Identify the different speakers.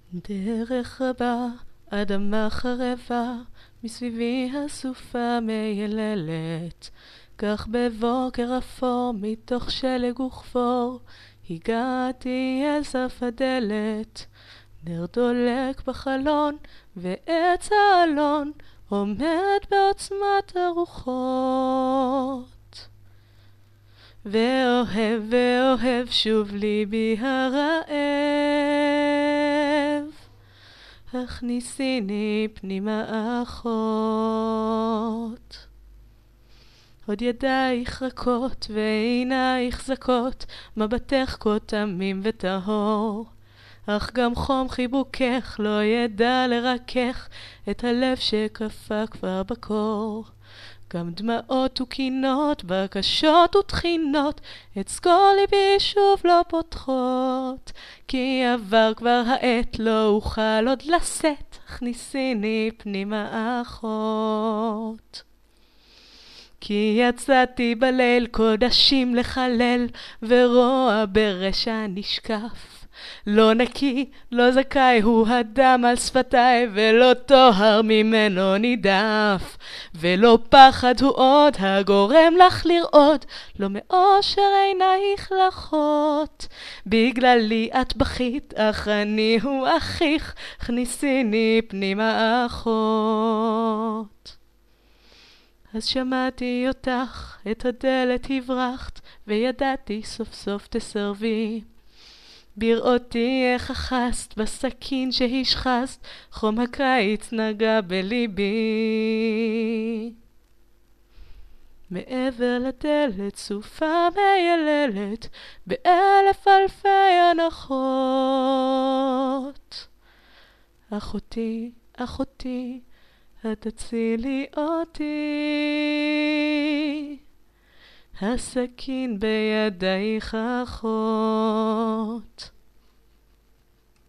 Speaker 1: דרך רבה, אדמה חרבה, מסביבי הסופה מייללת. כך בבוקר אפור, מתוך שלג וכפור, הגעתי אל סף הדלת. נר דולק בחלון, ועץ האלון עומד בעוצמת הרוחות. ואוהב ואוהב שוב ליבי הרעב, הכניסיני פנימה אחות. עוד ידייך רכות ועינייך זכות, מבטך כה תמים וטהור. אך גם חום חיבוקך לא ידע לרכך את הלב שקפא כבר בקור. גם דמעות וקינות, בקשות ותחינות, את סגור ליבי שוב לא פותחות. כי עבר כבר העת, לא אוכל עוד לשאת, הכניסיני פנימה אחות. כי יצאתי בליל קודשים לחלל, ורוע ברשע נשקף. לא נקי, לא זכאי הוא הדם על שפתיי, ולא טוהר ממנו נידף. ולא פחד הוא עוד הגורם לך לראות, לא מאושר עינייך לחות. בגללי את בכית, אך אני הוא אחיך, הכניסיני פנימה אחות. אז שמעתי אותך, את הדלת הברחת, וידעתי סוף סוף תסרבי. בראותי איך אחזת בסכין שהשחזת, חום הקיץ נגע בליבי. מעבר לדלת סופה מייללת, באלף אלפי הנחות. אחותי, אחותי, את תצילי אותי, הסכין בידייך אחות.